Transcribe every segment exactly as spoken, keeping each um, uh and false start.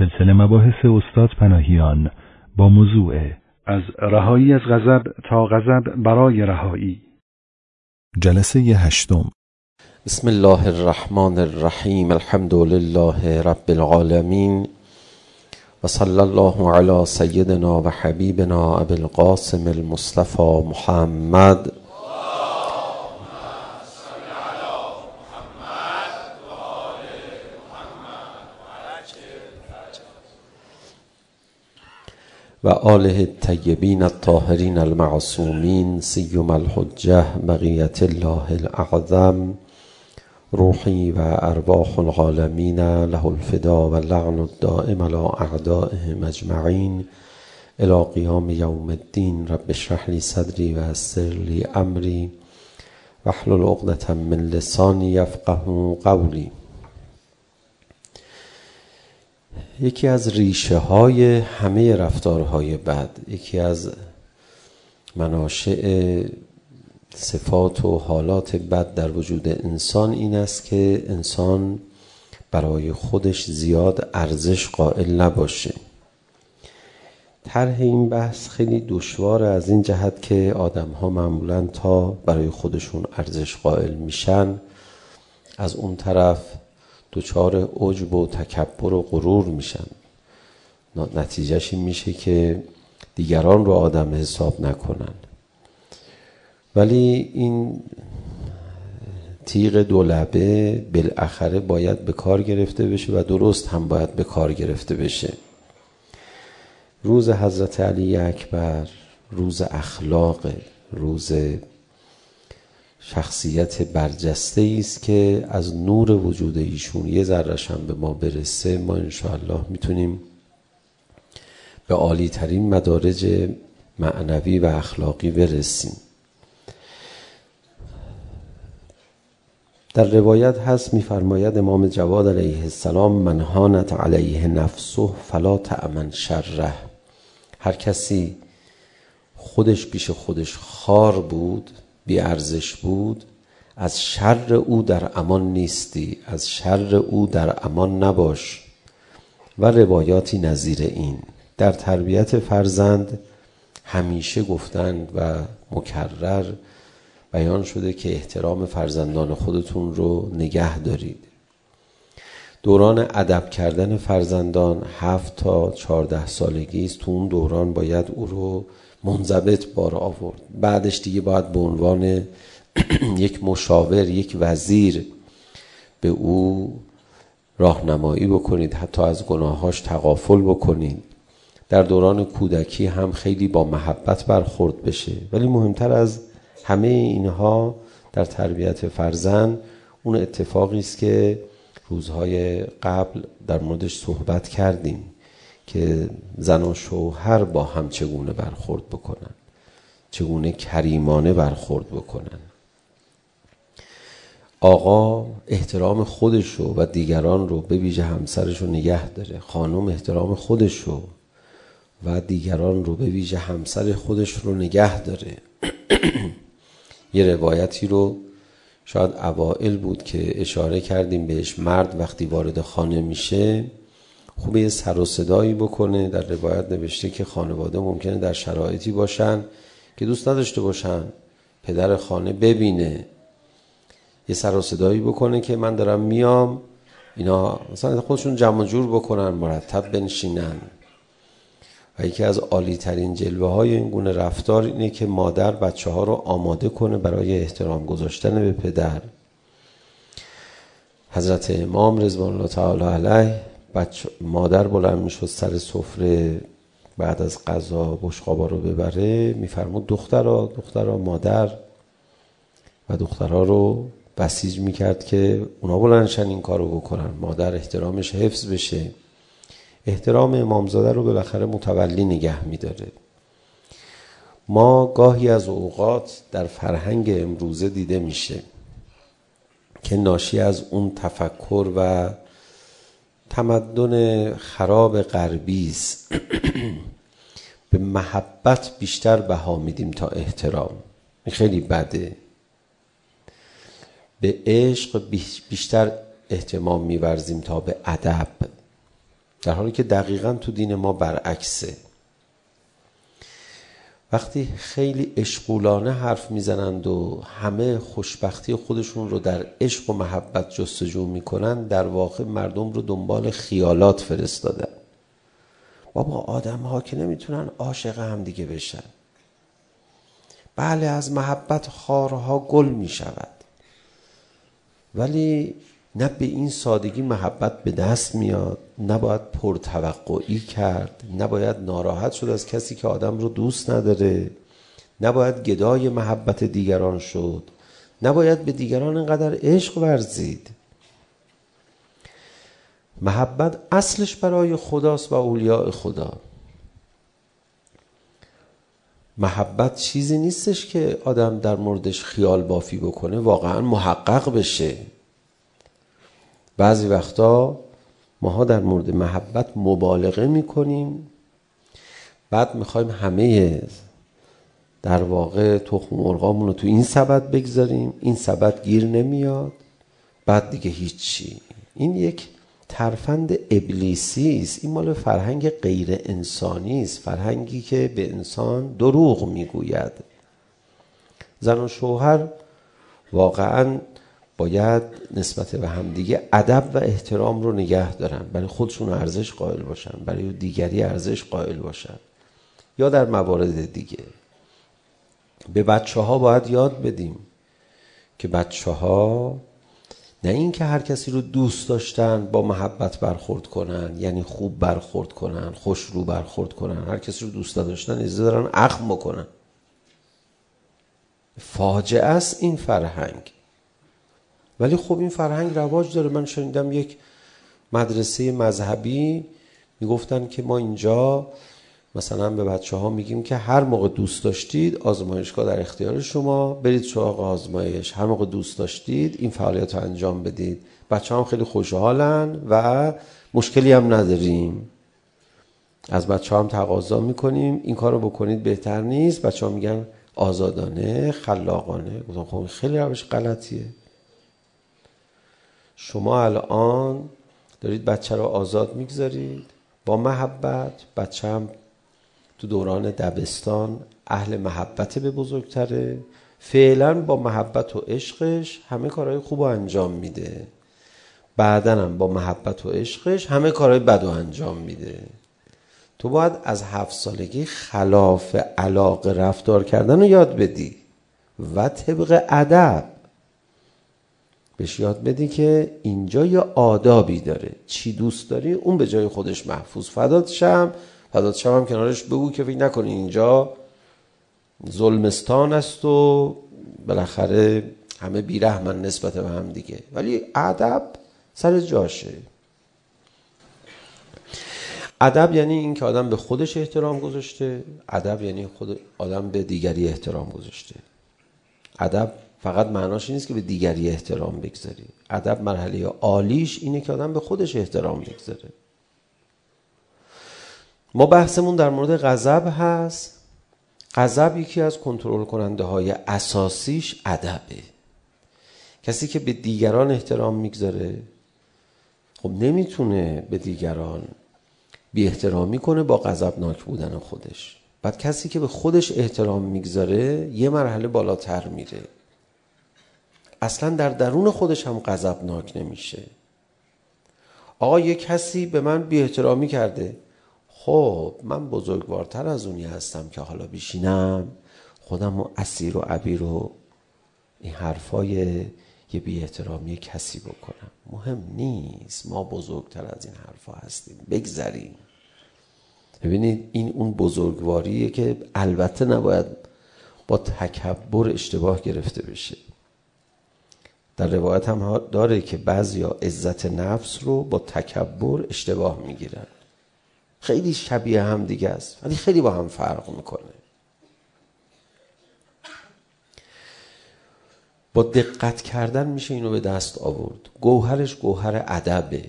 سلسله مباحث استاد پناهیان با موضوع از رهایی از غضب تا غضب برای رهایی. جلسه هشتم. بسم الله الرحمن الرحیم. الحمد لله رب العالمین و صلی الله علی سیدنا و حبیبنا ابی القاسم المصطفى محمد و آله الطیبین الطاهرین المعصومین سیم الحجه بقیت الله الاعظم روحی و ارواح العالمین له الفدا و لعن الدائم علی اعدائهم اجمعین الی قیام یوم الدین. رب اشرح لی صدری و یسر لی امری واحلل عقدة من لسانی یفقهوا قولی. یکی از ریشه های همه رفتارهای بد، یکی از مناشأ صفات و حالات بد در وجود انسان این است که انسان برای خودش زیاد ارزش قائل نباشه. طرح این بحث خیلی دشواره از این جهت که آدم ها معمولاً تا برای خودشون ارزش قائل میشن، از اون طرف دچار عجب و تکبر و غرور میشن. نتیجهش این میشه که دیگران رو آدم حساب نکنن. ولی این تیغ دولبه بالاخره باید به کار گرفته بشه و درست هم باید به کار گرفته بشه. روز حضرت علی اکبر روز اخلاق، روز شخصیت برجسته است که از نور وجود ایشون یه ذره‌ش هم به ما برسه، ما انشاءالله میتونیم به عالی ترین مدارج معنوی و اخلاقی برسیم. در روایت هست میفرماید امام جواد علیه السلام: من هانت علیه نفسه فلا تأمن شره. هر کسی خودش پیش خودش خار بود، بی ارزش بود، از شر او در امان نیستی، از شر او در امان نباش. و روایاتی نظیر این در تربیت فرزند همیشه گفتند و مکرر بیان شده که احترام فرزندان خودتون رو نگه دارید. دوران ادب کردن فرزندان هفت تا چهارده سالگی است. تو اون دوران باید او رو منضبط بار آورد. بعدش دیگه باید به عنوان یک مشاور، یک وزیر به او راهنمایی بکنید، حتی از گناهاش تغافل بکنید. در دوران کودکی هم خیلی با محبت برخورد بشه. ولی مهمتر از همه اینها در تربیت فرزند اون اتفاقی است که روزهای قبل در موردش صحبت کردیم که زن و شوهر با هم چگونه برخورد بکنن، چگونه کریمانه برخورد بکنن. آقا احترام خودش رو و دیگران رو به ویژه همسرش رو نگه داره. خانم احترام خودش رو و دیگران رو به ویژه همسر خودش رو نگه داره. یه روایتی رو شاید اوائل بود که اشاره کردیم بهش. مرد وقتی وارد خانه میشه خوبه یه سر و صدایی بکنه. در روایت نوشته که خانواده ممکنه در شرایطی باشن که دوست نداشته باشن پدر خانه ببینه. یه سر و صدایی بکنه که من دارم میام، اینا مثلا خودشون جمع جور بکنن، مرتب بنشینن. و یکی از عالی ترین جلوه های این گونه رفتار اینه که مادر بچه ها رو آماده کنه برای احترام گذاشتن به پدر. حضرت امام رضوان الله تعالی علیه بچه مادر بلند میشد سر سفره بعد از غذا بشقابا رو ببره، میفرمود دخترها دخترها مادر، و دخترها رو بسیج میکرد که اونا بلندشن این کارو بکنن، مادر احترامش حفظ بشه. احترام امامزاده رو بالاخره متولی نگه میداره. ما گاهی از اوقات در فرهنگ امروزه دیده میشه که ناشی از اون تفکر و تمدن خراب غربی است. به محبت بیشتر بها میدیم تا احترام. این خیلی بده. به عشق بیشتر اهتمام می‌ورزیم تا به ادب. در حالی که دقیقاً تو دین ما برعکسه. وقتی خیلی عشقولانه حرف میزنند و همه خوشبختی خودشون رو در عشق و محبت جستجو میکنن، در واقع مردم رو دنبال خیالات فرستادن. بابا آدم ها که نمیتونن عاشق هم دیگه بشن. بله از محبت خارها گل میشود، ولی نه به این سادگی محبت به دست میاد، نباید پرتوقعی کرد، نباید ناراحت شد از کسی که آدم رو دوست نداره، نباید گدای محبت دیگران شد، نباید به دیگران اینقدر عشق ورزید. محبت اصلش برای خداست و اولیاء خدا. محبت چیزی نیستش که آدم در موردش خیال بافی بکنه، واقعا محقق بشه. بعضی وقتا ماها در مورد محبت مبالغه میکنیم، بعد میخوایم همه در واقع تخم مرغامون رو تو این سبد بگذاریم، این سبد گیر نمیاد، بعد دیگه هیچی. این یک ترفند ابلیسی است. این مال فرهنگ غیر انسانی است، فرهنگی که به انسان دروغ میگوید. زن و شوهر واقعاً باید نسبت به هم دیگه ادب و احترام رو نگه دارن، برای خودشون ارزش قائل باشن، برای دیگری ارزش قائل باشن. یا در موارد دیگه به بچه ها باید یاد بدیم که بچه ها نه این که هر کسی رو دوست داشتن با محبت برخورد کنن، یعنی خوب برخورد کنن، خوش رو برخورد کنن. هر کسی رو دوست داشتن اجازه دارن اخم بکنن. فاجعه است این فرهنگ. ولی خب این فرهنگ رواج داره. من شنیدم یک مدرسه مذهبی میگفتن که ما اینجا مثلا به بچه ها میگیم که هر موقع دوست داشتید آزمایشگاه در اختیار شما، برید سراغ آزمایش، هر موقع دوست داشتید این فعالیت رو انجام بدید. بچه هم خیلی خوشحالن و مشکلی هم نداریم. از بچه هم تقاضا میکنیم این کار رو بکنید، بهتر نیست؟ بچه ها میگن آزادانه، خلاقانه. گفتم خب خیلی روش غلطیه. شما الان دارید بچه رو آزاد میگذارید با محبت. بچه هم تو دوران دبستان اهل محبت به بزرگتره، فعلا با محبت و عشقش همه کارهای خوب رو انجام میده، بعدن هم با محبت و عشقش همه کارهای بد رو انجام میده. تو باید از هفت سالگی خلاف علاقه رفتار کردن رو یاد بدی و طبق ادب بهش یاد بدی که اینجا یه آدابی داره، چی دوست داری اون به جای خودش محفوظ. فدات شم، فدات شم هم کنارش بگو که فکر نکنی اینجا ظلمستان است و بالاخره همه بیرحمن نسبت به هم دیگه، ولی ادب سر جاشه. ادب یعنی این که آدم به خودش احترام گذاشته، ادب یعنی خود آدم به دیگری احترام گذاشته. ادب فقط معناش نیست که به دیگری احترام بگذاری. ادب مرحله عالیش اینه که آدم به خودش احترام بگذاره. ما بحثمون در مورد غضب هست. غضب یکی از کنترل کننده های اساسیش ادبه. کسی که به دیگران احترام میگذاره خب نمیتونه به دیگران بی احترامی کنه با غضبناک بودن خودش. بعد کسی که به خودش احترام میگذاره یه مرحله بالاتر میره، اصلا در درون خودش هم غضبناک نمیشه. آقا یک کسی به من بی احترامی کرده، خب من بزرگوارتر از اونی هستم که حالا بشینم خودم رو اسیر و عبیر و این حرفای یه بی احترامی کسی بکنم. مهم نیست، ما بزرگتر از این حرفا هستیم، بگذریم. ببینید این اون بزرگواریه که البته نباید با تکبر اشتباه گرفته بشه. در روایت هم داره که بعضیا عزت نفس رو با تکبر اشتباه میگیرن. خیلی شبیه هم دیگه است ولی خیلی با هم فرق میکنه. با دقت کردن میشه اینو به دست آورد. گوهرش گوهر ادبه.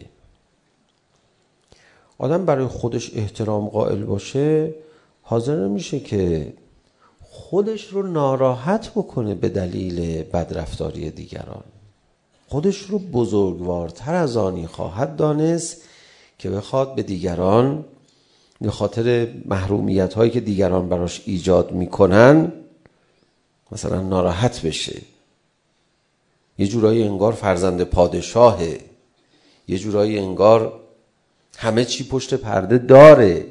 آدم برای خودش احترام قائل باشه حاضر نمیشه که خودش رو ناراحت بکنه به دلیل بدرفتاری دیگران. خودش رو بزرگوارتر از آنی خواهد دانست که بخواد به دیگران به خاطر محرومیت هایی که دیگران براش ایجاد میکنن مثلا ناراحت بشه. یه جورایی انگار فرزند پادشاهه، یه جورایی انگار همه چی پشت پرده داره.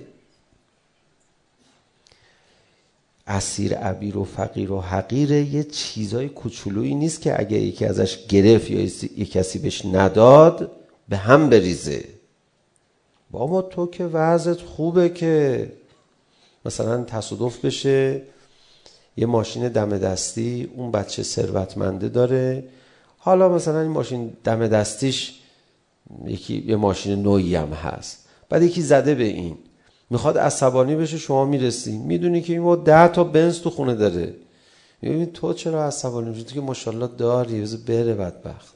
اسیر عبیر و فقیر و حقیره یه چیزای کوچولویی نیست که اگه یکی ازش گرفت یا یه کسی بهش نداد به هم بریزه. بابا تو که وضعت خوبه که مثلا تصادف بشه یه ماشین دم دستی اون بچه ثروتمنده داره، حالا مثلا این ماشین دم دستیش یکی یه ماشین نوعی هم هست، بعد یکی زده به این میخواد عصبانی بشه، شما میرسی میدونی که این ما ده تا بنز تو خونه داره، میبینی تو چرا عصبانی میشی؟ تو که ماشاءالله داری، بذار بره بدبخت.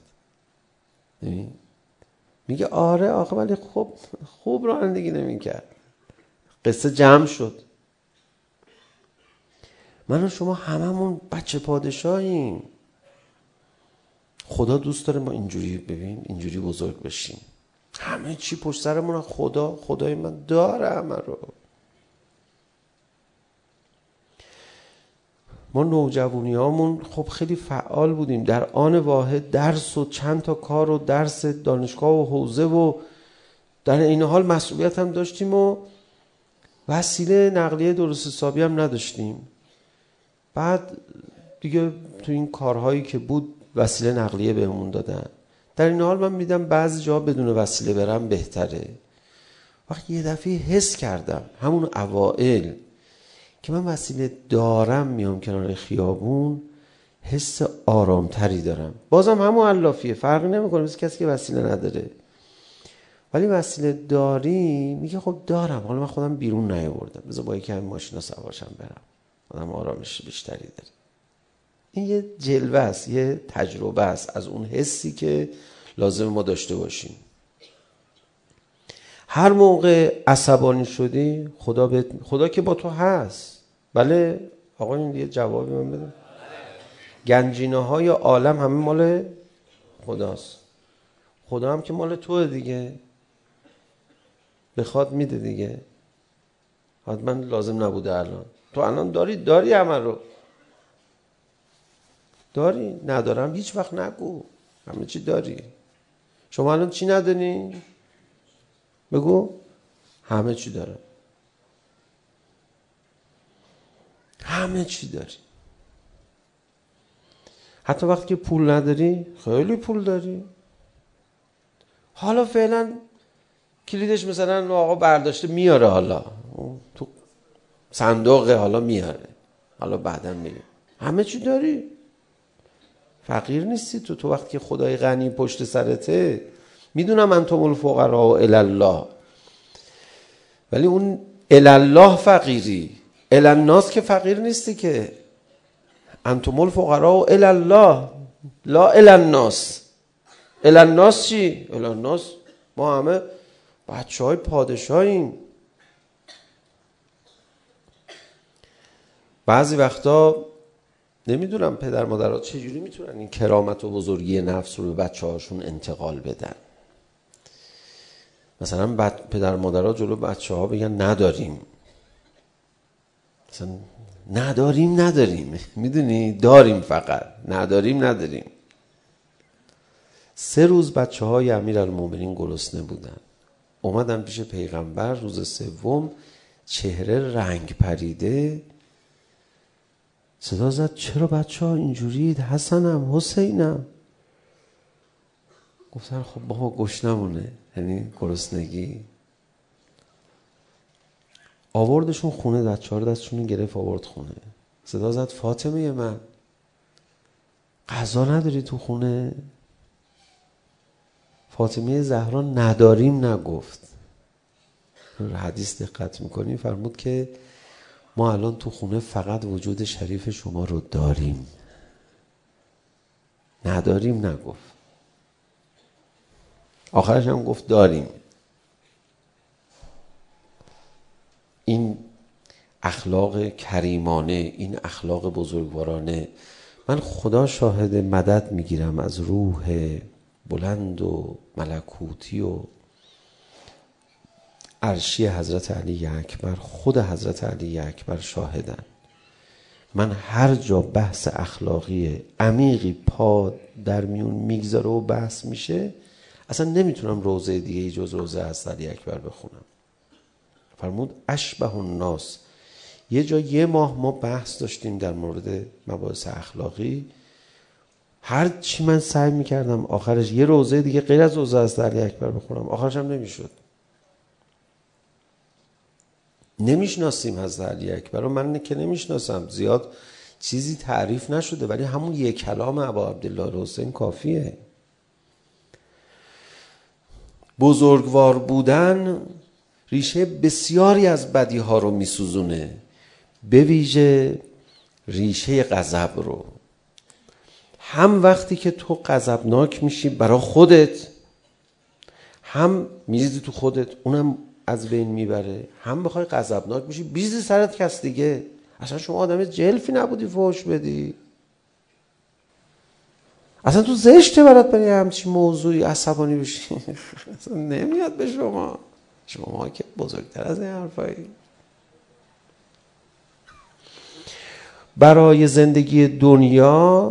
میگه آره آخه ولی خوب خوب رانندگی نمیکرد. قصه جمع شد. من و شما هممون بچه پادشاهیم. خدا دوست داره ما اینجوری ببین اینجوری بزرگ بشیم. همه چی پشت سرمون، خدا خدای من داره همه رو. ما نوجوانیامون خب خیلی فعال بودیم، در آن واحد درس و چند تا کار و درس دانشگاه و حوزه و در این حال مسئولیت هم داشتیم و وسیله نقلیه درست حسابی هم نداشتیم. بعد دیگه تو این کارهایی که بود وسیله نقلیه بهمون دادن. در این حال من میدم بعضی جا بدون وسیله برم بهتره. وقتی یه دفعه حس کردم همون اوائل که من وسیله دارم میام کنار خیابون، حس آرامتری دارم. بازم همون علافیه، فرقی نمیکنه مثل کسی که وسیله نداره. ولی وسیله داری میگه خب دارم، حالا من خودم بیرون نیاوردم، بذار با یکی همین ماشینا سوارشم برم، آدم آرامش بیشتری داره. این یه جلوه است، یه تجربه است از اون حسی که لازم ما داشته باشیم. هر موقع عصبانی شدی خدا بهت خدا که با تو هست. بله آقا این یه جوابی من بده. گنجینه های عالم همه مال خداست. خدا هم که مال توه دیگه، بخواد میده دیگه. حتما لازم نبوده الان. تو الان داری داری همه رو داری. ندارم هیچ وقت نگو، همه چی داری. شما الان چی نداری؟ بگو همه چی دارم. همه چی داری. حتی وقتی که پول نداری خیلی پول داری. حالا فعلا کلیدش مثلا آقا برداشته میاره، حالا تو صندوق حالا میاره، حالا بعدا میره. همه چی داری. فقیر نیستی تو. تو وقتی که خدای غنی پشت سرته، میدونم انتم الفقراء الی الله، ولی اون الی الله فقیری، الی الناس که فقیر نیستی که. انتم الفقراء الی الله لا الی الناس. الی الناس چی؟ الی الناس ما همه بچه های پادشاهیم. بعضی وقتا نمیدونم پدر مادرها چجوری میتونن این کرامت و بزرگی نفس رو به بچه هاشون انتقال بدن. مثلا پدر مادرها جلو بچه ها بگن نداریم، مثلا نداریم نداریم میدونی داریم، فقط نداریم نداریم. سه روز بچه های امیرالمومنین گرسنه بودن، اومدن پیش پیغمبر. روز سوم چهره رنگ پریده صدا زد چرا بچه ها اینجورید؟ حسنم حسینم. گفتن خب بابا گشنمونه، یعنی گرسنگی. آوردشون خونه، بچه ها رو دستشون گرفت آورد خونه. صدا زد فاطمه من غذا نداری تو خونه؟ فاطمه زهرا نداریم نگفت. حدیث دقت میکنیم فرمود که ما الان تو خونه فقط وجود شریف شما رو داریم، نداریم نگفت. آخرش هم گفت داریم. این اخلاق کریمانه، این اخلاق بزرگوارانه، من خدا شاهد مدد میگیرم از روح بلند و ملکوتی و عرشی حضرت علی اکبر، خود حضرت علی اکبر شاهدن. من هر جا بحث اخلاقی عمیقی پا در میون میگذاره و بحث میشه، اصلا نمیتونم روضه دیگه ای جز روضه حضرت علی اکبر بخونم. فرمود اشبه الناس. یه جا یه ماه ما بحث داشتیم در مورد مباحث اخلاقی، هر چی من سعی میکردم آخرش یه روضه دیگه غیر از روضه حضرت علی اکبر بخونم، آخرش هم نمیشد. نمیشناسیم حضرت علی اکبر رو، من که نمیشناسم، زیاد چیزی تعریف نشده، ولی همون یک کلام ابا عبدالله حسین کافیه. بزرگوار بودن ریشه بسیاری از بدی ها رو میسوزونه، به ویژه ریشه غضب رو. هم وقتی که تو غضبناک میشی برای خودت، هم میریزی تو خودت، اونم از بین میبره، هم بخوای غضبناک میشی بیزی سرت کس دیگه. اصلا شما آدم جلفی نبودی فحش بدی، اصلا تو زشته برات برای همچین موضوعی عصبانی بشی. اصلا نمیاد به شما، شما که بزرگتر از این حرفایی. برای زندگی دنیا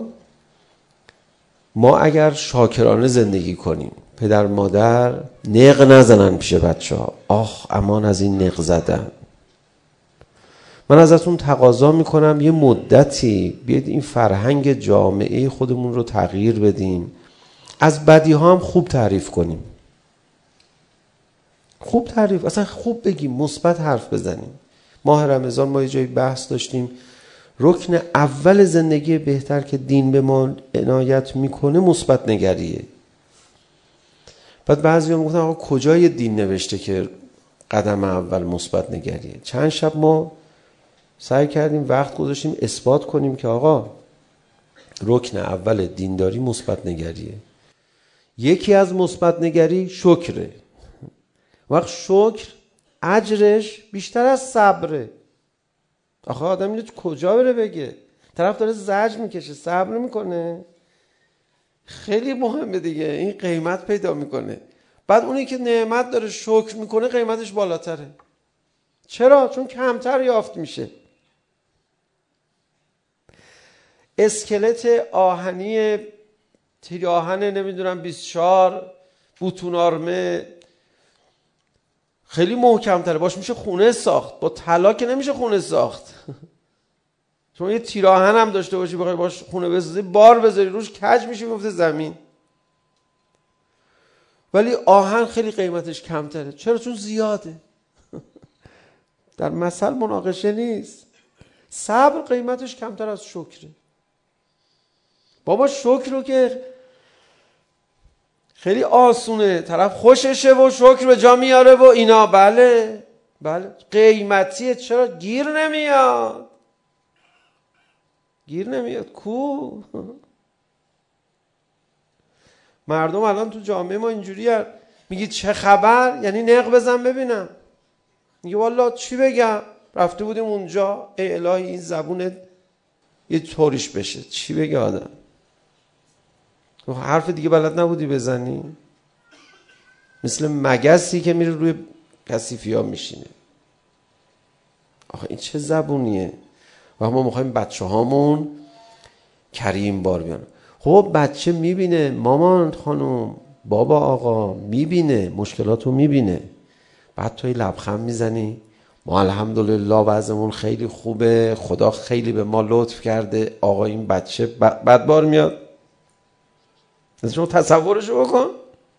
ما اگر شاکرانه زندگی کنیم، پدر مادر نق نزنن پیش بچه ها، آخ امان از این نق زدن. من ازتون تقاضا میکنم یه مدتی بیاید این فرهنگ جامعه خودمون رو تغییر بدیم، از بدی ها هم خوب تعریف کنیم، خوب تعریف، اصلا خوب بگیم، مثبت حرف بزنیم. ماه رمضان ما یه جایی بحث داشتیم، رکن اول زندگی بهتر که دین به ما عنایت میکنه مثبت نگریه. بعد بعضی‌ها میگفتن آقا کجای دین نوشته که قدم اول مثبت نگریه؟ چند شب ما سعی کردیم وقت گذاشتیم اثبات کنیم که آقا رکن اول دینداری مثبت نگریه. یکی از مثبت نگری شکره. وقت شکر اجرش بیشتر از صبره. آخه آدم اینو کجا بره بگه؟ طرف داره زجر میکشه، صبر میکنه. خیلی مهمه دیگه، این قیمت پیدا میکنه. بعد اونی که نعمت داره شکر میکنه قیمتش بالاتره. چرا؟ چون کمتر یافت میشه. اسکلت آهنی تیر آهن نمیدونم بیست و چهار بوتون آرمه خیلی محکم‌تره، باش میشه خونه ساخت. با طلا که نمیشه خونه ساخت. چون یه تیر آهن هم داشته باشی بخوای باش خونه بسازی، بار بذاری روش کج میشه میفته زمین. ولی آهن خیلی قیمتش کمتره. چرا؟ چون زیاده. در مثل مناقشه نیست. صبر قیمتش کمتر از شکره. بابا شکر رو که خیلی آسونه، طرف خوششه و شکر به جا میاره و اینا، بله بله قیمتیه. چرا گیر نمیاد؟ گیر نمیاد کو؟ مردم الان تو جامعه ما اینجوری هست، میگی چه خبر؟ یعنی نق بزن ببینم. میگه والا چی بگم، رفته بودیم اونجا، ای الهی این زبونت یه طوریش بشه، چی بگه آدم؟ حرف دیگه بلد نبودی بزنی؟ مثل مگسی که میره روی کثیفی ها میشینه. آخه این چه زبونیه؟ و ما میخوایم بچه هامون کریم بار بیان. خب بچه میبینه مامان خانم بابا آقا، میبینه مشکلاتو میبینه، بعد توی لبخند میزنی ما الحمدلله وضعمون خیلی خوبه، خدا خیلی به ما لطف کرده. آقا این بچه بعد بار میاد. شما تصورشو بکن.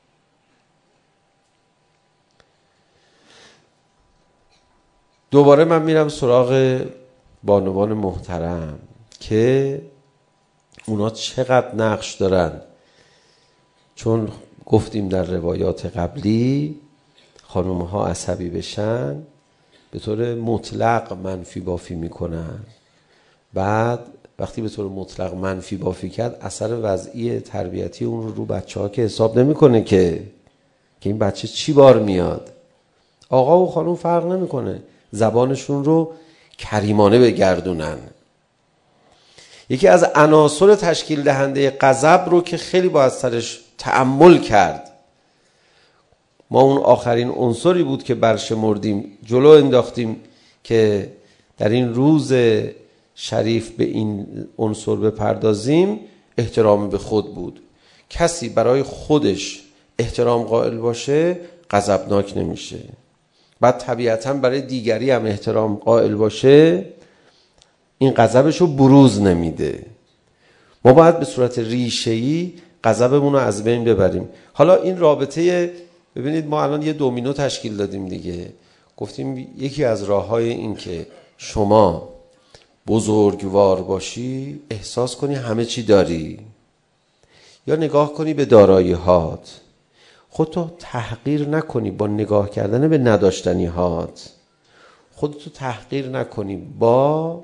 دوباره من میرم سراغ بانوان محترم که اونا چقدر نقش دارن. چون گفتیم در روایات قبلی خانوم ها عصبی بشن به طور مطلق منفی بافی میکنن، بعد وقتی به طور مطلق منفی بافی کرد اثر وضعی تربیتی اون رو رو بچه ها که حساب نمیکنه که که این بچه چی بار میاد. آقا و خانوم فرق نمیکنه، زبانشون رو کریمانه بگردونن. یکی از عناصر تشکیل دهنده غضب رو که خیلی باید سرش تأمل کرد، ما اون آخرین عنصری بود که برشمردیم، جلو انداختیم که در این روز شریف به این عنصر بپردازیم. احترام به خود بود. کسی برای خودش احترام قائل باشه غضبناک نمیشه. بعد طبیعتاً برای دیگری هم احترام قائل باشه این غضبش رو بروز نمیده. ما باید به صورت ریشه‌ای غضبمون رو از بین ببریم. حالا این رابطه، ببینید ما الان یه دومینو تشکیل دادیم دیگه. گفتیم یکی از راه‌های این که شما بزرگوار باشی احساس کنی همه چی داری، یا نگاه کنی به دارایی هات، خودتو تحقیر نکنی با نگاه کردن به نداشتنی هات، خودتو تحقیر نکنی با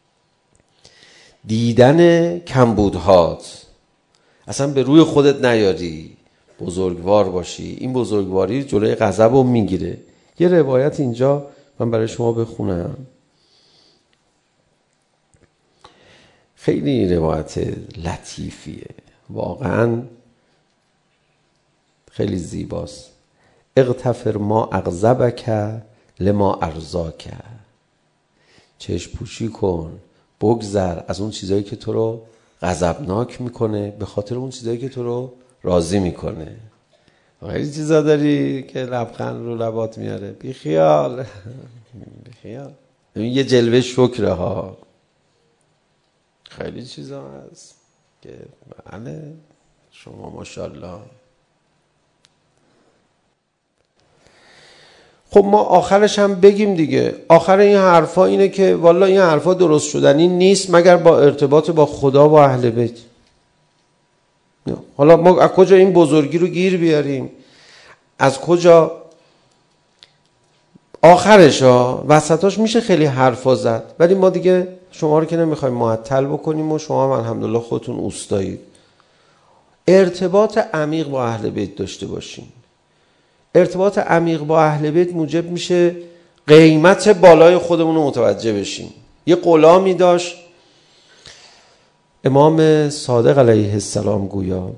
دیدن کمبودهات، اصلا به روی خودت نیاری، بزرگوار باشی. این بزرگواری جلوی غضب رو میگیره. یه روایت اینجا من برای شما بخونم، خیلی روایت لطیفیه، واقعا خیلی زیباست. اغتفر ما اغضبک لما ارضاک، چشم پوشی کن، بگذر از اون چیزایی که تو رو غضبناک میکنه به خاطر اون چیزایی که تو رو راضی میکنه. خیلی چیزا داری که لبخند رو لبات میاره، بی خیال بی خیال. این یه جلوه شکره ها، خیلی چیزا هست که بله شما ماشاءالله. خب ما آخرش هم بگیم دیگه، آخر این حرفا اینه که والا این حرفا درست شدنی نیست مگر با ارتباط با خدا و اهل بیت. حالا ما از کجا این بزرگی رو گیر بیاریم؟ از کجا؟ آخرش ها وسطاش میشه خیلی حرفا زد، ولی ما دیگه شما رو که نمیخوایم معطل بکنیم و شما هم الحمدلله خودتون اوستایید. ارتباط عمیق با اهل بیت داشته باشیم. ارتباط عمیق با اهل بیت موجب میشه قیمت بالای خودمون رو متوجه بشیم. یه غلامی داشت امام صادق علیه السلام گویا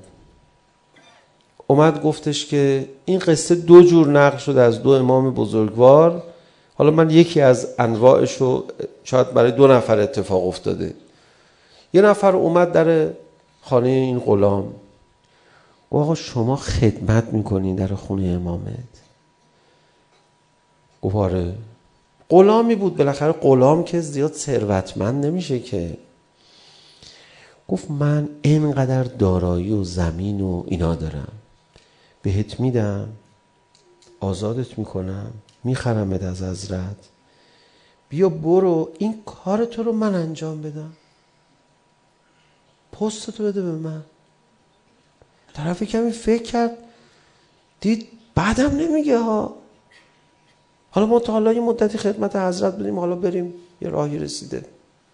اومد گفتش که این قصه دو جور نقل شده از دو امام بزرگوار، حالا من یکی از انواعش رو شاید برای دو نفر اتفاق افتاده. یه نفر اومد در خانه این غلام، آقا شما خدمت میکنین در خونه امامت؟ گفت آره. غلامی بود، بالاخره غلام که زیاد ثروتمند نمیشه که. گفت من اینقدر دارایی و زمین و اینا دارم، بهت میدم، آزادت میکنم، میخرمت از حضرت، بیا برو این کار تو رو من انجام بدم، پست تو بده به من. طرف کمی فکر کرد، دید بعدم نمیگه ها، حالا ما تا حالا یه مدتی خدمت حضرت بدیم، حالا بریم یه راهی رسیده.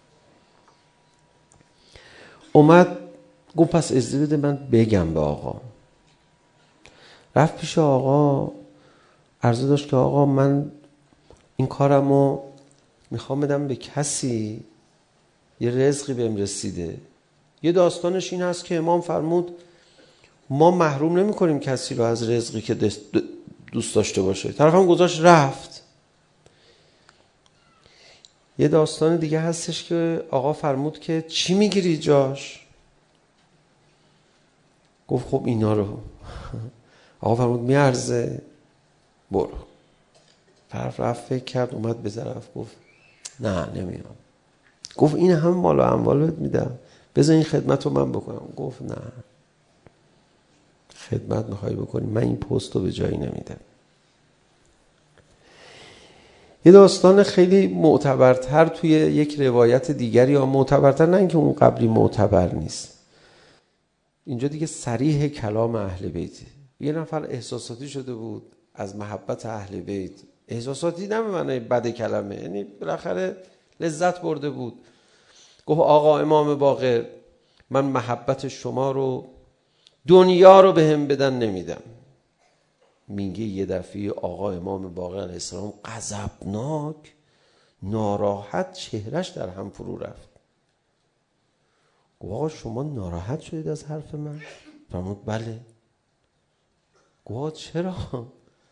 اومد گفت پس اجازه بده من بگم به آقا. رفت پیش آقا، عرضه داشت که آقا من این کارمو میخوام بدم به کسی، یه رزقی بهم رسیده. یه داستانش این هست که امام فرمود ما محروم نمی کنیم کسی رو از رزقی که دوست داشته باشه. طرف هم گذاشت رفت. یه داستان دیگه هستش که آقا فرمود که چی میگیری جاش؟ گفت خب اینا رو. آقا فرمود میارزه؟ برو. طرف رفت فکر کرد، اومد به طرف گفت نه نمیام. گفت این هم مال و اموال بهت میدم، بذار این خدمت رو من بکنم. گفت نه، خدمت میخوای بکنی، من این پست رو به جایی نمیدم. یه داستان خیلی معتبرتر توی یک روایت دیگری، یا معتبرتر نه اینکه اون قبلی معتبر نیست، اینجا دیگه صریح کلام اهل بیت. یه نفر احساساتی شده بود از محبت اهل بیت، احساساتی نه به معنی بد کلمه، یعنی بالاخره لذت برده بود. گفت آقا امام باقر من محبت شما رو دنیا رو به هم بدن نمیدم. میگه یه دفعه آقا امام باقر علیه السلام غضبناک ناراحت چهرش در هم فرو رفت. گفت آقا شما ناراحت شدید از حرف من؟ فرمود بله. گفت چرا؟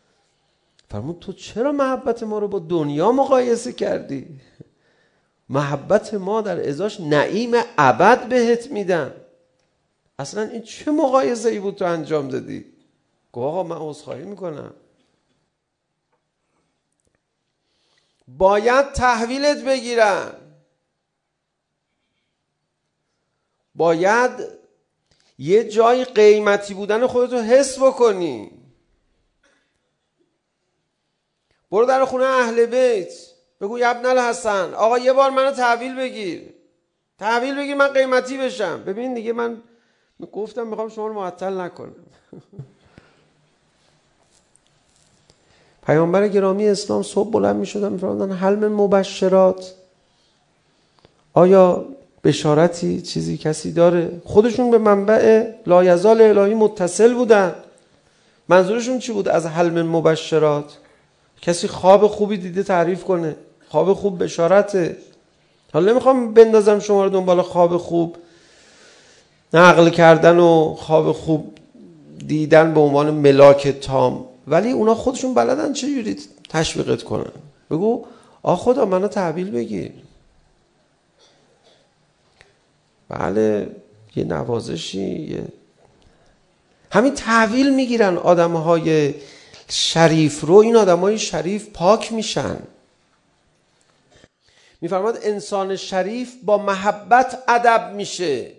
فرمود تو چرا محبت ما رو با دنیا مقایسه کردی؟ محبت ما در ازاش نعیم ابد بهت میدن. اصلا این چه مقایسه ای بود تو انجام دادی؟ گفت آقا من عذرخواهی میکنم. باید تحویلت بگیرن، باید یه جای قیمتی بودن خودتو حس بکنی. برو در خونه اهل بیت بگو ابن الحسن آقا یه بار منو تحویل بگیر، تحویل بگیر من قیمتی بشم. ببین دیگه من گفتم میخوام شما رو معطل نکنم. پیامبر گرامی اسلام صبح بلند میشدن میفرمودن هل من مبشرات، آیا بشارتی چیزی کسی داره؟ خودشون به منبع لایزال الهی متصل بودن. منظورشون چی بود از هل من مبشرات؟ کسی خواب خوبی دیده تعریف کنه، خواب خوب بشارته. حالا نمیخوام بندازم شما رو دنبال خواب خوب نقل کردن و خواب خوب دیدن به عنوان ملاک تام، ولی اونا خودشون بلدن چه جوری تشویقت کنن. بگو آ خدا منو تحویل بگیر. بله یه نوازشی، یه همین تحویل میگیرن آدمهای شریف رو. این آدمهای شریف پاک میشن. میفرماد انسان شریف با محبت ادب میشه.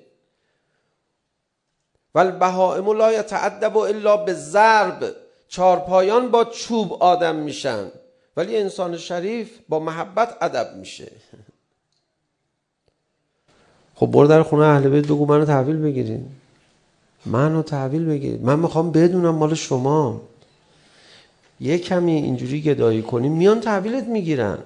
والبهائم لا یتأدب الا بالضرب، چارپایان با چوب آدم میشن، ولی انسان شریف با محبت ادب میشه. خب برو در خونه اهل بیت بگو منو تحویل بگیرین، منو تحویل بگیرین، من میخوام بدونم مال شما. یه کمی اینجوری گدایی کنی میان تحویلت میگیرن،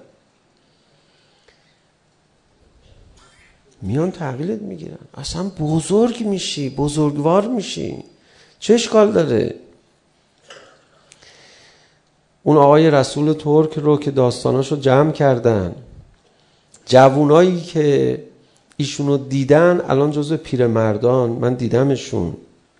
میان تحویلت میگیرن، اصلا بزرگ میشی، بزرگوار میشی. چه اشکال داره؟ اون آقای رسول ترک رو که داستاناشو جمع کردن، جوونایی که ایشونو دیدن الان جزو پیرمردان، من دیدمشون.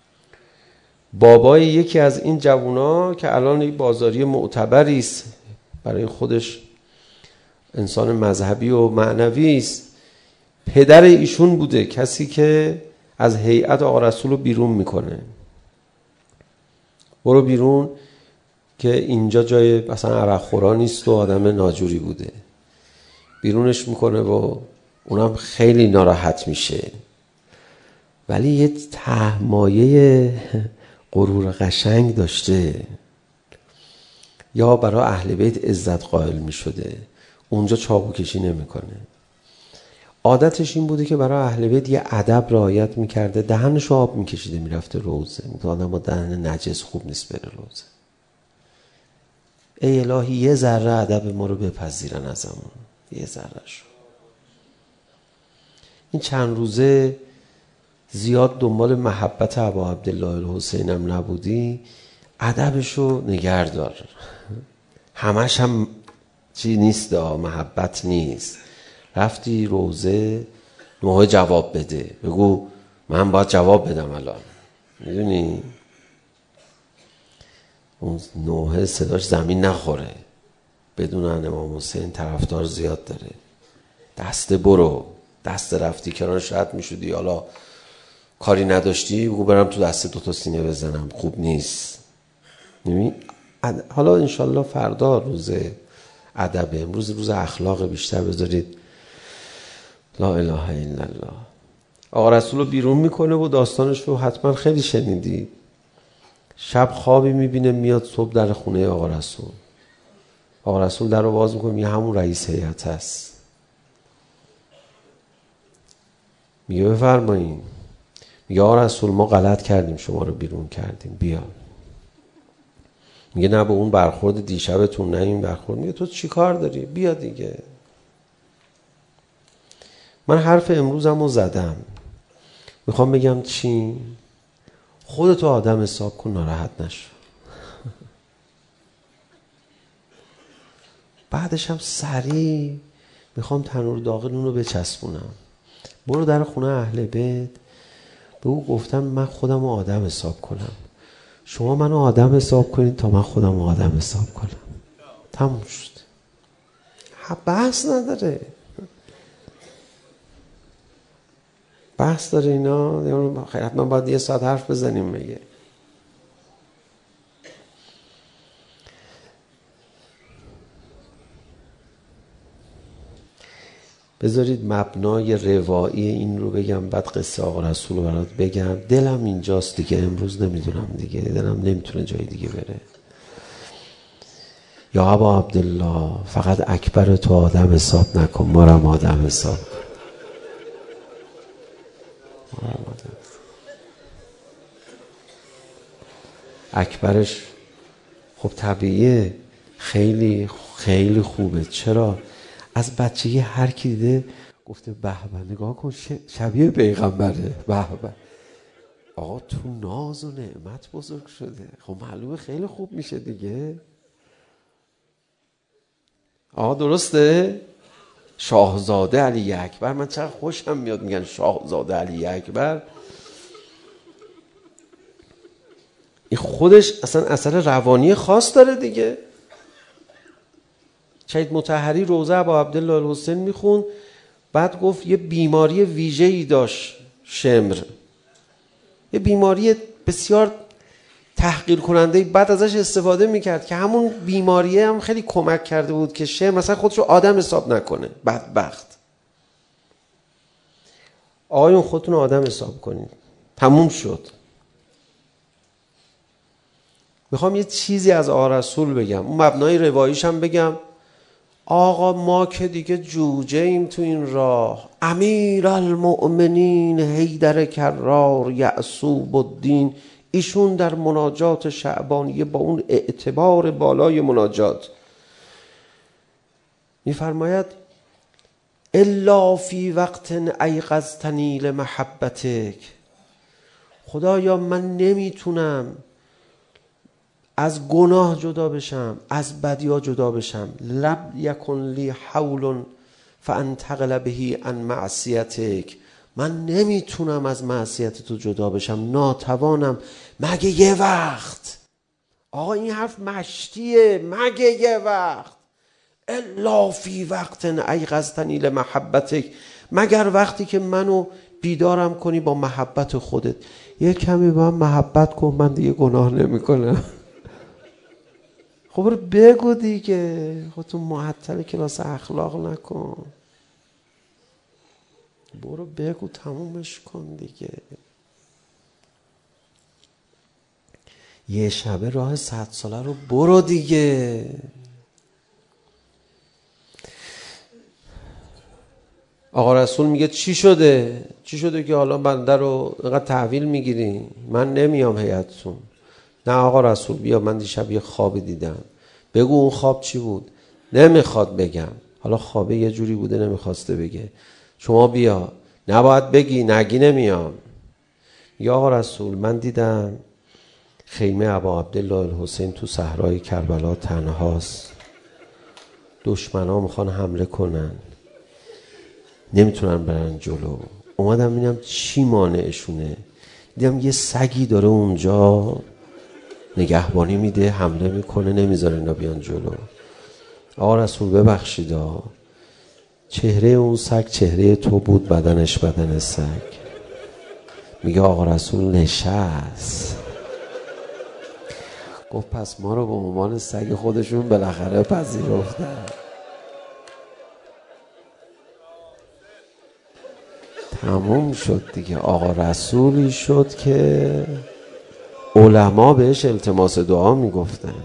بابای یکی از این جوونا که الان یک بازاری معتبری است برای خودش، انسان مذهبی و معنوی است، پدر ایشون بوده کسی که از هیئت آقا رسول رو بیرون میکنه. برو بیرون که اینجا جای مثلا عرق خورا نیست و آدم ناجوری بوده. بیرونش میکنه و اونم خیلی ناراحت میشه، ولی یه تهمایه غرور قشنگ داشته. یا برای اهل بیت عزت قائل میشده، اونجا چاقو کشی نمیکنه. عادتش این بوده که برای اهل بیت یه ادب رعایت میکرده، دهنش آب میکشیده میرفته روزه. میگه آدم با دهن نجس خوب نیست بره روزه. ای الهی یه ذره ادب ما رو بپذیرن ازمون، یه ذره شو. این چند روزه زیاد دنبال محبت ابا عبدالله الحسین هم نبودی، ادبشو نگه دار. همش هم چی نیست، محبت نیست. رفتی روزه نوحه جواب بده، بگو من باید جواب بدم الان. میدونی اون نوحه صداش زمین نخوره، بدونن امام حسین طرفدار زیاد داره. دسته برو، دست رفتی کنار شاید میشودی، حالا کاری نداشتی بگو برم تو دست دوتا سینه بزنم، خوب نیست. نمی؟ حالا انشالله فردا روز ادب، امروز روز اخلاق، بیشتر بذارید لا اله الا الله. آقا رسول رو بیرون میکنه و داستانش رو حتما خیلی شنیدید. شب خوابی میبینه میاد صبح در خونه آقا رسول. آقا رسول در رو باز میکنه، میگه همون رئیس هیئت هست. میگه بفرمایین. میگه آقا رسول ما غلط کردیم شما رو بیرون کردیم، بیا. میگه نه به اون برخورد دیشبتون، نه این برخورد. میگه تو چی کار داری؟ بیا دیگه. من حرف امروزم رو زدم، میخوام بگم چی؟ خودتو آدم حساب کن، ناراحت نشو. بعدش هم سریع میخوام تنور داغ نون رو بچسبونم. برو در خونه اهل بیت بگو گفتم من خودم رو آدم حساب کنم، شما منو آدم حساب کنید تا من خودم رو آدم حساب کنم. تموم شد. بحث نداره، بحث داره اینا. خیلی حتما باید یه ساعت حرف بزنیم میگه. بذارید مبنای روایی این رو بگم، بعد قصه آقا رسول رو برات بگم. دلم اینجاست دیگه، امروز نمیدونم دیگه، دلم نمیتونه جای دیگه بره. یا ابا عبدالله، فقط اکبر تو آدم حساب نکن، ما رو آدم حساب کن. اکبرش خب طبیعیه، خیلی خیلی خوبه. چرا؟ از بچگی هر کی دیده گفته به به، نگاه کن شبیه پیغمبره، به به. آقا تو ناز و نعمت بزرگ شده، خب معلومه خیلی خوب میشه دیگه. آقا درسته؟ شاهزاده علی اکبر، من چقدر خوشم میاد میگن شاهزاده علی اکبر. این خودش اصلا اثر روانی خاص داره دیگه. شهید مطهری روضه ابا عبدالله الحسین میخون، بعد گفت یه بیماری ویژه‌ای داشت شمر، یه بیماری بسیار تحقیر کننده. بعد ازش استفاده میکرد که همون بیماریه هم خیلی کمک کرده بود که شمر مثلا خودش رو آدم حساب نکنه. بدبخت. آقایون خودتون رو آدم حساب کنید، تموم شد. میخوام یه چیزی از آقا رسول بگم، اون مبنای رواییش هم بگم. آقا ما که دیگه جوجه ایم تو این راه. امیر المؤمنین حیدر کرار یعصوب الدین، ایشون در مناجات شعبانیه با اون اعتبار بالای مناجات میفرماید الا فی وقت ایقظتنی لمحبتک. خدایا من نمیتونم از گناه جدا بشم، از بدی‌ها جدا بشم. لم یکن لی حول فانتقل به عن معصیتک. من نمیتونم از معصیت تو جدا بشم، ناتوانم مگه یه وقت. آقا این حرف مشتیه، مگه یه وقت. الا فی وقت ایقظتنی لمحبتک، مگر وقتی که منو بیدارم کنی با محبت خودت. یه کمی با من محبت کن، من دیگه گناه نمی کنم. خب برو بگو دیگه، خودتون معطل کلاس اخلاق نکن، برو بگو تمومش کن دیگه. یه شبه راه صد ساله رو برو دیگه. آقا رسول میگه چی شده؟ چی شده که حالا بنده رو اینقدر تحویل میگیری؟ من نمیام هیئتتون. نه آقا رسول بیا، من دیشب یه خوابی دیدم. بگو اون خواب چی بود؟ نمیخواد بگم. حالا خوابه یه جوری بوده نمیخواسته بگه. شما بیا. نباید بگی، نگی نمیام. یا آقا رسول من دیدم خیمه ابا عبدالله الحسین تو صحرای کربلا تنهاست، دشمنا میخوان حمله کنن، نمیتونن برن جلو. اومدم ببینم چی مانعشونه. دیدم یه سگی داره اونجا نگهبانی میده، حمله میکنه، نمیذاره اینا بیان جلو. آقا رسول ببخشید، چهره اون سگ چهره تو بود، بدنش بدن سگ. میگه آقا رسول نشست. گفت پس ما رو به عنوان سگ خودشون بالاخره پذیرفتن. تموم شد دیگه. آقا رسولی شد که علما بهش التماس دعا میگفتن.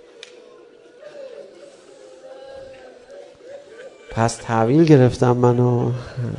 پس تحویل گرفتم منو.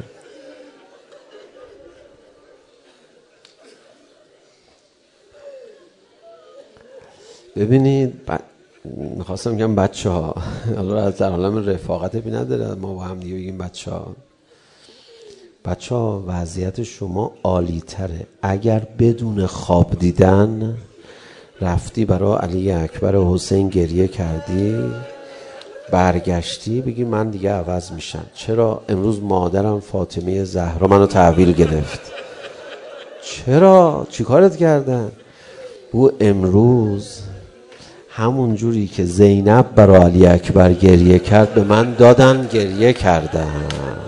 ببینید ب... میخواستم بگم بچه ها، حالا در عالم رفاقت بی نداره ما با هم دیگه بگیم بچه ها. بچه ها وضعیت شما عالی تره. اگر بدون خواب دیدن رفتی برای علی اکبر و حسین گریه کردی، برگشتی بگی من دیگه عوض میشم. چرا؟ امروز مادرم فاطمه زهرا منو تحویل گرفت. چرا؟ چی کارت کردن؟ او امروز همون جوری که زینب برای علی اکبر گریه کرد به من دادن گریه کردن،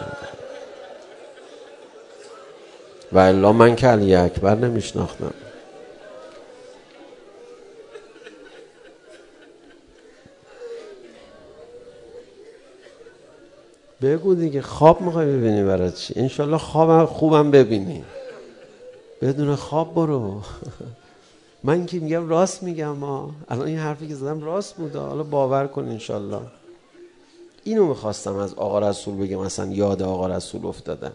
و الا من که علی اکبر نمیشناختم. بگو دیگه، خواب میخوای ببینی برای چی؟ انشالله خواب خوبم ببینی، بدون خواب برو. من که میگم راست میگم، ما الان این حرفی که زدم راست بوده، حالا باور کن انشالله. اینو میخواستم از آقا رسول بگم، اصلا یاد آقا رسول افتادم.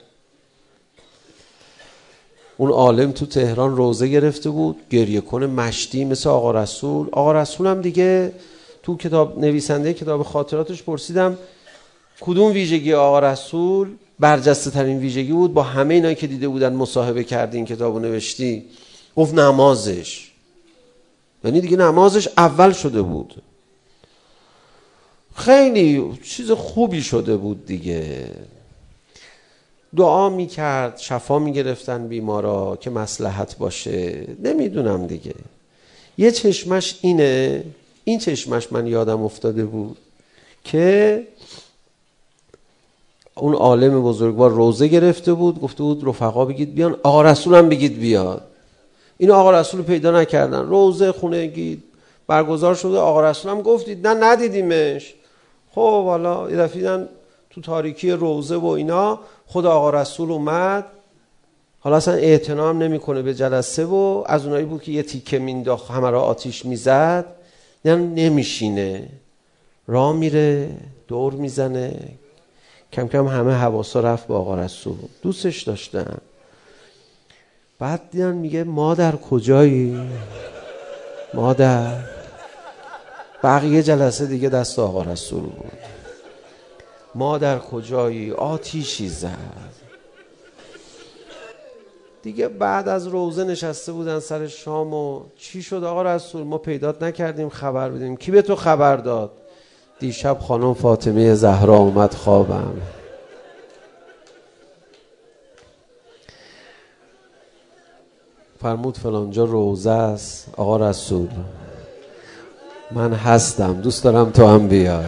اون عالم تو تهران روزه گرفته بود، گریه کنه مشتی مثل آقا رسول. آقا رسول هم دیگه تو کتاب نویسنده کتاب خاطراتش پرسیدم کدوم ویژگی آقا رسول برجسته ترین ویژگی بود با همه اینایی که دیده بودن مصاحبه کردی این کتابو نوشتی؟ گفت نمازش. یعنی دیگه نمازش اول شده بود، خیلی چیز خوبی شده بود دیگه. دعا میکرد، شفا میگرفتن بیمارا که مصلحت باشه، نمیدونم دیگه. یه چشمش اینه، این چشمش من یادم افتاده بود که اون عالم بزرگوار روزه گرفته بود، گفته بود رفقا بگید بیان، آقا رسول هم بگید بیاد. این آقا رسول پیدا نکردن، روزه خونگی برگزار شده، آقا رسول هم گفتید نه ندیدیمش. خب حالا رفیدن تو تاریکی روزه و اینا، خود آقا رسول اومد، حالا اصلا اعتنا هم نمیکنه به جلسه و از اونایی بود که یه تیکه مینداخت همه را آتیش میزد، یعنی نمیشینه، راه میره دور میزنه. کم کم همه حواسا رفت به آقا رسول، دوستش داشتن. بعد دیدن میگه مادر کجایی؟ مادر. بقیه جلسه دیگه دست آقا رسول بود. مادر کجایی؟ آتیشی زد دیگه. بعد از روزه نشسته بودن سر شام و چی شد آقا رسول؟ ما پیدات نکردیم خبر بدیم. کی به تو خبر داد؟ دیشب خانم فاطمه زهرا اومد خوابم. فرمود فلانجا روزه است آقا رسول، من هستم، دوست دارم تو هم بیای.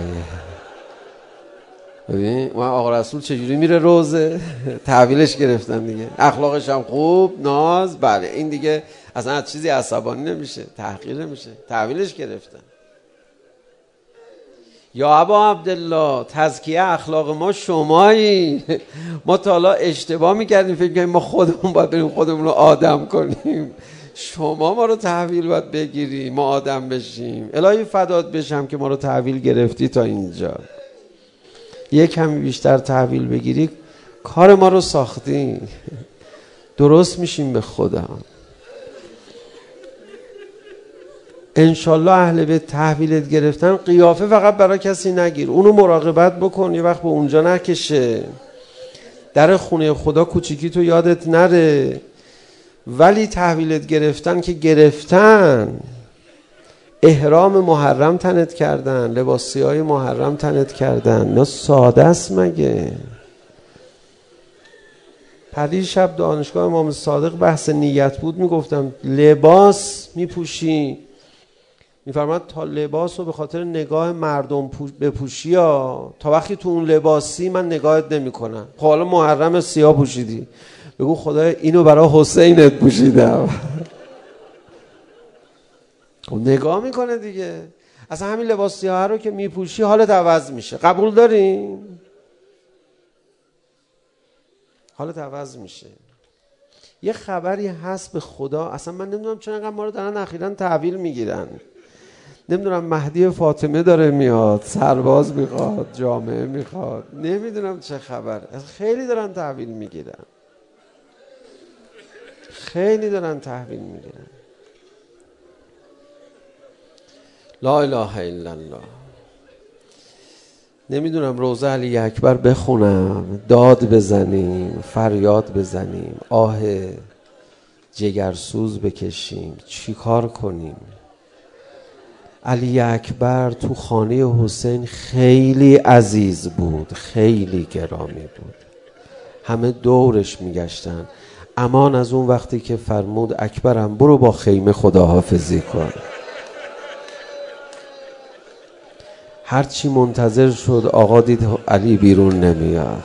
ببین ما آقا رسول چجوری میره روزه، تحویلش گرفتن دیگه، اخلاقش هم خوب، ناز، بله این دیگه اصلا از چیزی عصبانی نمیشه، تحقیر نمیشه، تحویلش گرفتن. یا ابا عبدالله تزکیه اخلاق ما شمایی. ما تا حالا اشتباه میکردیم فکر کنیم ما خودمون باید بریم خودمون رو آدم کنیم، شما ما رو تحویل باید بگیری ما آدم بشیم. الهی فدات بشم که ما رو تحویل گرفتی تا اینجا، یک کمی بیشتر تحویل بگیری کار ما رو ساختی، درست میشیم به خدا. انشالله اهل بیت تحویلت گرفتن، قیافه فقط برای کسی نگیر، اونو مراقبت بکن یه وقت به اونجا نکشه، در خونه خدا کوچیکی تو یادت نره. ولی تحویلت گرفتن که گرفتن، احرام محرم تنت کردن، لباسی های محرم تنت کردن، نه ساده است مگه؟ پری شب دانشگاه امام صادق بحث نیت بود، میگفتم لباس میپوشی، میفرماد تا لباس رو به خاطر نگاه مردم بپوشی ها، تا وقتی تو اون لباسی من نگاهت نمی کنم. خب حالا محرم سیاه پوشیدی، بگو خدای اینو برای حسینت پوشیدم. خب نگاه میکنه دیگه. اصلا همین لباس سیاه رو که میپوشی حالت عوض میشه، قبول دارین؟ حالت عوض میشه. یه خبری هست به خدا، اصلا من نمیدونم چرا انقدر ما رو دارن اخیراً تحویل میگیرن. نمیدونم مهدی فاطمه داره میاد، سرباز میخواد، جامعه میخواد، نمیدونم چه خبر، خیلی دارن تحویل میگیرن، خیلی دارن تحویل میگیرن. لا اله الا الله. نمیدونم روزه علی اکبر بخونم، داد بزنیم، فریاد بزنیم، آه جگرسوز بکشیم، چی کار کنیم؟ علی اکبر تو خانه حسین خیلی عزیز بود، خیلی گرامی بود، همه دورش میگشتن. امان از اون وقتی که فرمود اکبرم برو با خیمه خداحافظی کن. هرچی منتظر شد آقا دید علی بیرون نمیاد.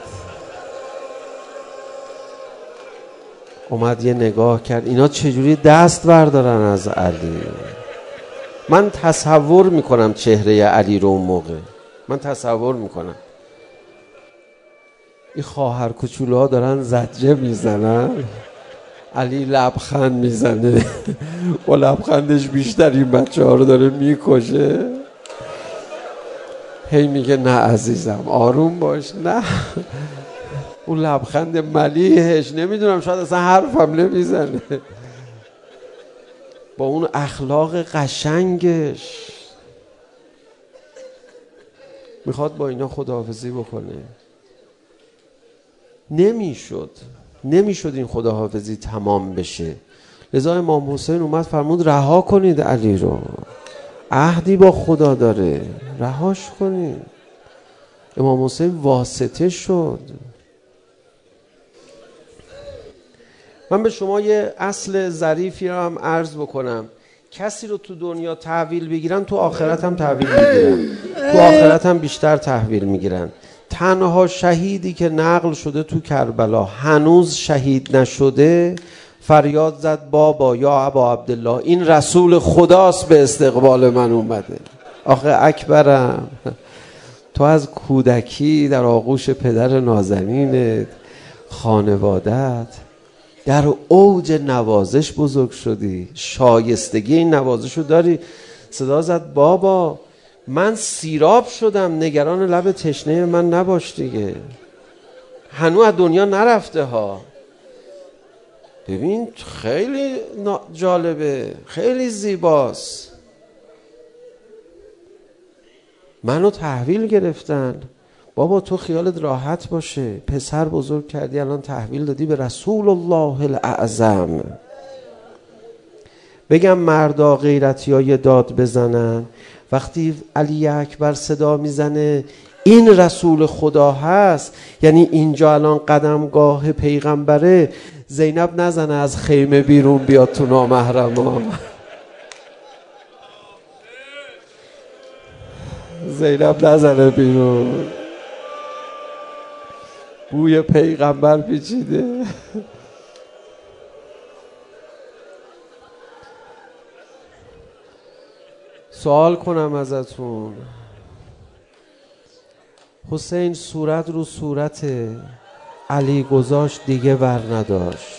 اومد یه نگاه کرد اینا چجوری دست بردارن از علی. من تصور میکنم چهره علی رو اون موقع، من تصور میکنم این خواهر کوچولوها دارن زجه میزنن، علی لبخند میزنه با لبخندش بیشتر این بچه ها رو داره میکشه. هی میگه نه عزیزم آروم باش، نه اون لبخند ملیحش نمیدونم شاید اصلا حرفم نمیزنه، با اون اخلاق قشنگش میخواد با اینا خداحافظی بکنه. نمیشد نمیشد این خداحافظی تمام بشه. لذا امام حسین اومد فرمود رها کنید علی رو، عهدی با خدا داره، رهاش کنید. امام حسین واسطه شد. من به شما یه اصل ظریفی رو هم عرض بکنم. کسی رو تو دنیا تحویل بگیرن تو آخرت هم تحویل میگیرن، تو آخرت هم بیشتر تحویل میگیرن. تنها شهیدی که نقل شده تو کربلا هنوز شهید نشده فریاد زد بابا یا ابا عبدالله این رسول خداست به استقبال من اومده. آخه اکبرم تو از کودکی در آغوش پدر نازنینت، خانوادت، در اوج نوازش بزرگ شدی، شایستگی این نوازش رو داری. صدا زد بابا من سیراب شدم، نگران لب تشنه من نباش دیگه، هنوز از دنیا نرفته ها. ببین خیلی جالبه، خیلی زیباست. منو تحویل گرفتن، بابا تو خیالت راحت باشه، پسر بزرگ کردی الان تحویل دادی به رسول الله الاعظم. بگم مردا غیرتی های داد بزنن وقتی علی اکبر صدا میزنه این رسول خدا هست، یعنی اینجا الان قدمگاه پیغمبره، زینب نزنه از خیمه بیرون بیاد تو نامحرما. زینب نزنه بیرون، بوی پیغمبر پیچیده. سوال کنم ازتون، حسین صورت رو صورت علی گذاشت دیگه ور نداشت،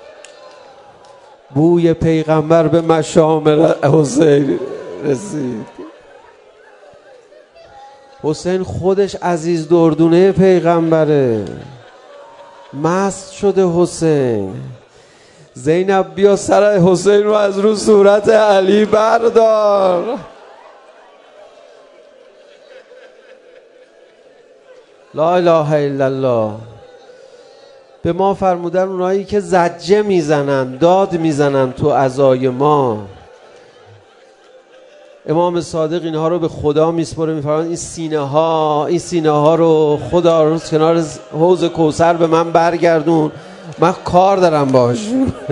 بوی پیغمبر به مشام حسین رسید. حسین خودش عزیز دردونه پیغمبره، مست شده حسین. زینب بیا سر حسین رو از رو صورت علی بردار. لا اله الا الله. به ما فرمودن اونایی که زجه میزنن، داد میزنن تو عزای ما، امام صادق اینها رو به خدا میسپره، میفرماید این سینه ها این سینه ها رو خدا رو کنار حوض کوثر به من برگردون، من کار دارم باش.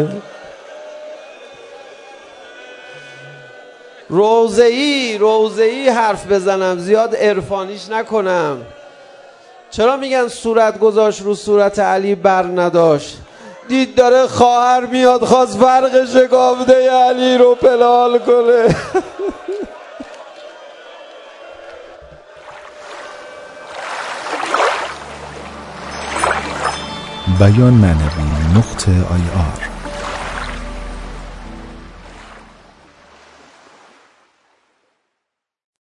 روزه‌ای روزه‌ای حرف بزنم، زیاد عرفانیش نکنم. چرا میگن صورت گذاشت رو صورت علی بر نداشت؟ دید داره خواهر میاد، خواست فرق شکافته علی رو پلال کنه. بیان معنوی نقطه آی آر